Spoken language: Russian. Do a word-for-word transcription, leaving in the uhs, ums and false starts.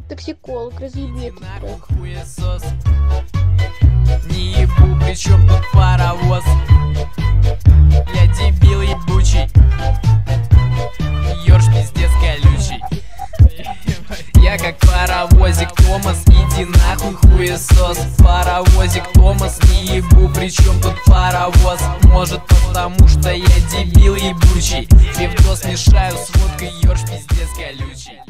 Токсиколог, разъеби этот трек. Хуесос. Не ебу, причем тут паровоз. Я дебил ебучий. Ёрш пиздец колючий. Я как паровозик Томас, иди нахуй, хуесос. Паровозик Томас, не ебу, причем тут паровоз. Может потому что я дебил ебучий. Пивдос мешаю с водкой, ёрш пиздец колючий.